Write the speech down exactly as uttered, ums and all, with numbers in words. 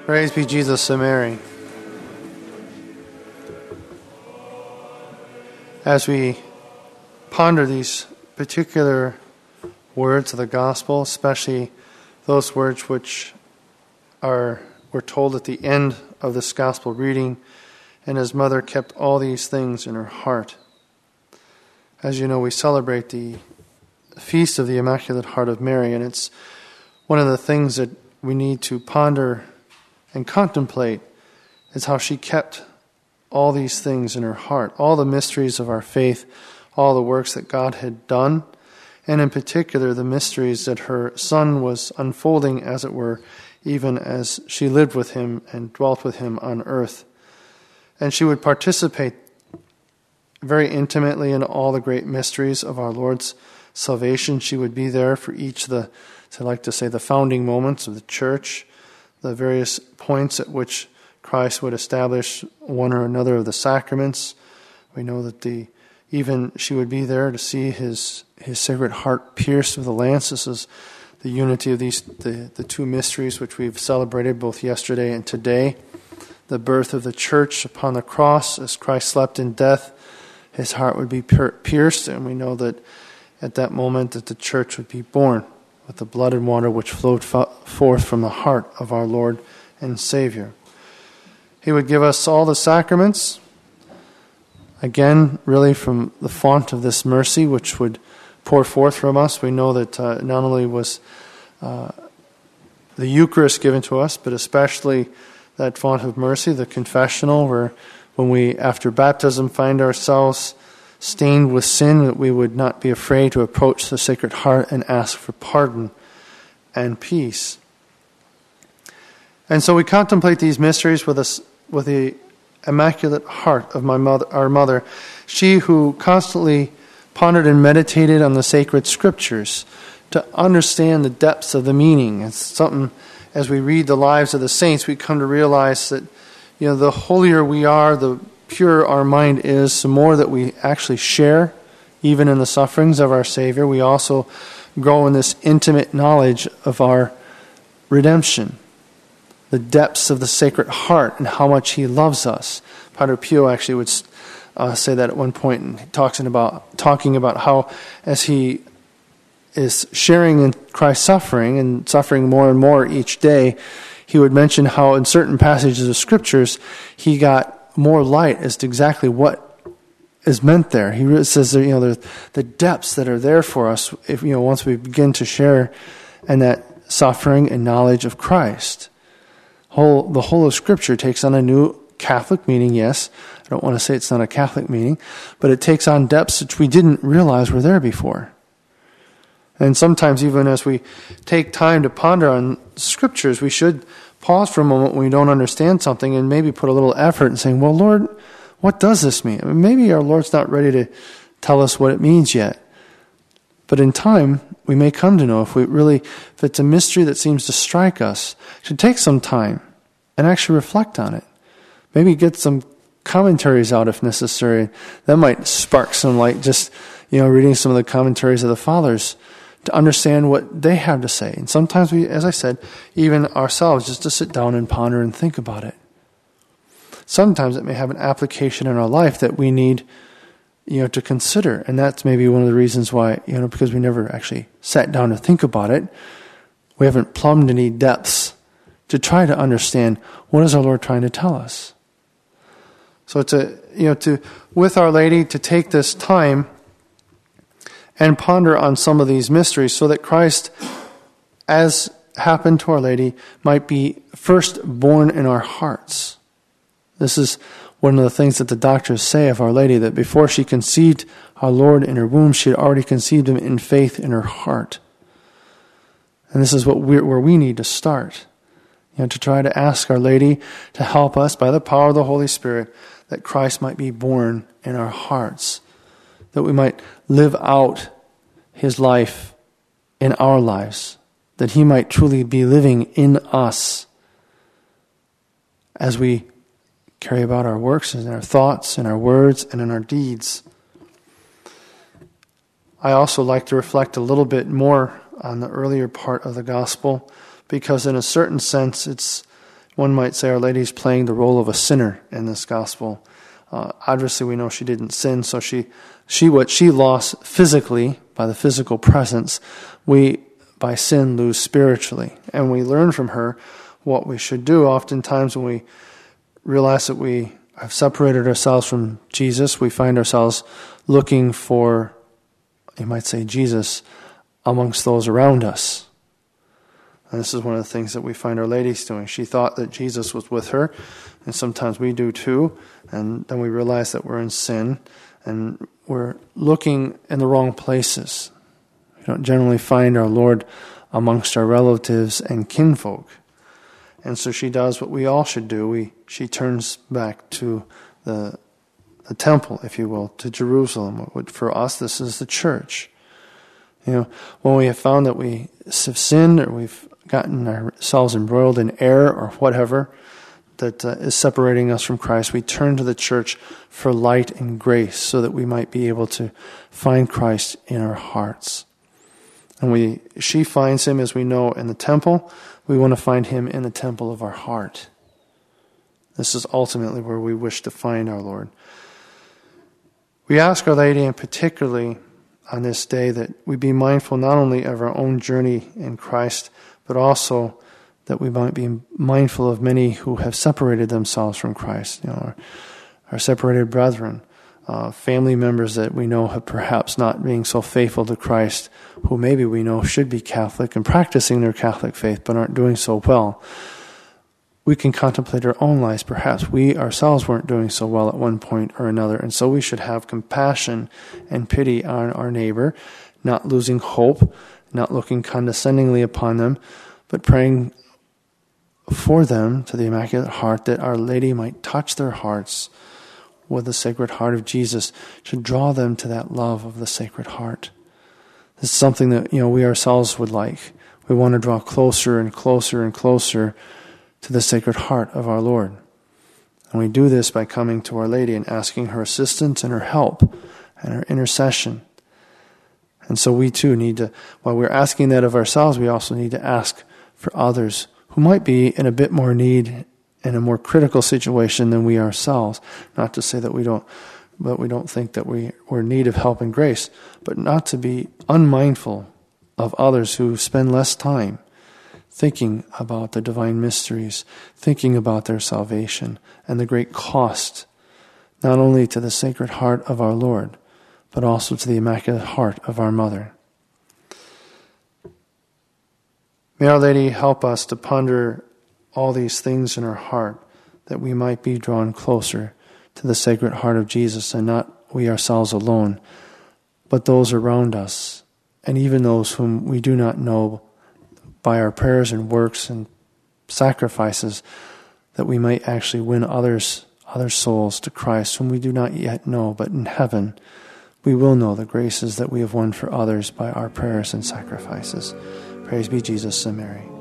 Praise be Jesus and Mary. As we ponder these particular words of the gospel, especially those words which are were told at the end of this gospel reading, and his mother kept all these things in her heart. As you know, we celebrate the Feast of the Immaculate Heart of Mary, and it's one of the things that we need to ponder and contemplate is how she kept all these things in her heart, all the mysteries of our faith, all the works that God had done, and in particular the mysteries that her Son was unfolding, as it were, even as she lived with him and dwelt with him on earth. And she would participate very intimately in all the great mysteries of our Lord's salvation. She would be there for each of the, I like to say, the founding moments of the church, the various points at which Christ would establish one or another of the sacraments. We know that the even she would be there to see his his sacred heart pierced with a lance. This is the unity of these the, the two mysteries which we've celebrated both yesterday and today. The birth of the church upon the cross, as Christ slept in death, his heart would be pierced, and we know that at that moment that the church would be born with the blood and water which flowed forth from the heart of our Lord and Savior. He would give us all the sacraments, again, really from the font of this mercy which would pour forth from us. We know that uh, not only was uh, the Eucharist given to us, but especially that font of mercy, the confessional, where when we, after baptism, find ourselves stained with sin, that we would not be afraid to approach the Sacred Heart and ask for pardon and peace. And so we contemplate these mysteries with us, with the Immaculate Heart of my mother, our mother, she who constantly pondered and meditated on the sacred Scriptures to understand the depths of the meaning. It's something, as we read the lives of the saints, we come to realize that, you know, the holier we are, the purer our mind is, the more that we actually share, even in the sufferings of our Savior. We also grow in this intimate knowledge of our redemption, the depths of the Sacred Heart, and how much He loves us. Padre Pio actually would uh, say that at one point, and talking about talking about how, as he is sharing in Christ's suffering and suffering more and more each day, he would mention how in certain passages of Scriptures he got more light as to exactly what is meant there. He really says that, you know, the, the depths that are there for us, if, you know, once we begin to share in that suffering and knowledge of Christ. Whole, the whole of Scripture takes on a new Catholic meaning, yes. I don't want to say it's not a Catholic meaning, but it takes on depths which we didn't realize were there before. And sometimes even as we take time to ponder on Scriptures, we should pause for a moment when we don't understand something and maybe put a little effort in saying, well, Lord, what does this mean? I mean, maybe our Lord's not ready to tell us what it means yet. But in time, we may come to know if we really, if it's a mystery that seems to strike us, it should take some time and actually reflect on it. Maybe get some commentaries out if necessary. That might spark some light, just, you know, reading some of the commentaries of the Fathers to understand what they have to say. And sometimes we, as I said, even ourselves, just to sit down and ponder and think about it. Sometimes it may have an application in our life that we need, you know, to consider. And that's maybe one of the reasons why, you know, because we never actually sat down to think about it. We haven't plumbed any depths to try to understand what is our Lord trying to tell us. So to, you know, to, with Our Lady, to take this time and ponder on some of these mysteries so that Christ, as happened to Our Lady, might be first born in our hearts. This is one of the things that the doctors say of Our Lady, that before she conceived our Lord in her womb, she had already conceived Him in faith in her heart. And this is what we're, where we need to start, you know, to try to ask Our Lady to help us by the power of the Holy Spirit that Christ might be born in our hearts, that we might live out His life in our lives, that He might truly be living in us as we carry about our works and our thoughts and our words and in our deeds. I also like to reflect a little bit more on the earlier part of the gospel, because in a certain sense it's one might say Our Lady's playing the role of a sinner in this gospel. Uh, obviously, we know she didn't sin, so she, she what she lost physically by the physical presence, we by sin lose spiritually, and we learn from her what we should do. Oftentimes, when we realize that we have separated ourselves from Jesus, we find ourselves looking for, you might say, Jesus amongst those around us. And this is one of the things that we find Our Lady's doing. She thought that Jesus was with her, and sometimes we do too, and then we realize that we're in sin, and we're looking in the wrong places. We don't generally find our Lord amongst our relatives and kinfolk. And so she does what we all should do. We She turns back to the, the temple, if you will, to Jerusalem. For us, this is the church. You know, when we have found that we have sinned, or we've gotten ourselves embroiled in error or whatever that uh, is separating us from Christ, we turn to the church for light and grace so that we might be able to find Christ in our hearts. And we, she finds him, as we know, in the temple. We want to find him in the temple of our heart. This is ultimately where we wish to find our Lord. We ask Our Lady, and particularly on this day, that we be mindful not only of our own journey in Christ, but also that we might be mindful of many who have separated themselves from Christ. You know, our, our separated brethren, uh, family members that we know have perhaps not being so faithful to Christ, who maybe we know should be Catholic and practicing their Catholic faith, but aren't doing so well. We can contemplate our own lives. Perhaps we ourselves weren't doing so well at one point or another, and so we should have compassion and pity on our neighbor, not losing hope, not looking condescendingly upon them, but praying for them to the Immaculate Heart, that Our Lady might touch their hearts with the Sacred Heart of Jesus, to draw them to that love of the Sacred Heart. This is something that, you know, we ourselves would like. We want to draw closer and closer and closer to the Sacred Heart of our Lord. And we do this by coming to Our Lady and asking her assistance and her help and her intercession. And so we too need to, while we're asking that of ourselves, we also need to ask for others who might be in a bit more need, in a more critical situation than we ourselves. Not to say that we don't, but we don't think that we, we're in need of help and grace, but not to be unmindful of others who spend less time thinking about the divine mysteries, thinking about their salvation, and the great cost, not only to the Sacred Heart of our Lord, but also to the Immaculate Heart of our Mother. May Our Lady help us to ponder all these things in our heart, that we might be drawn closer to the Sacred Heart of Jesus, and not we ourselves alone, but those around us, and even those whom we do not know, by our prayers and works and sacrifices, that we might actually win others, other souls to Christ whom we do not yet know, but in heaven we will know the graces that we have won for others by our prayers and sacrifices. Praise be Jesus and Mary.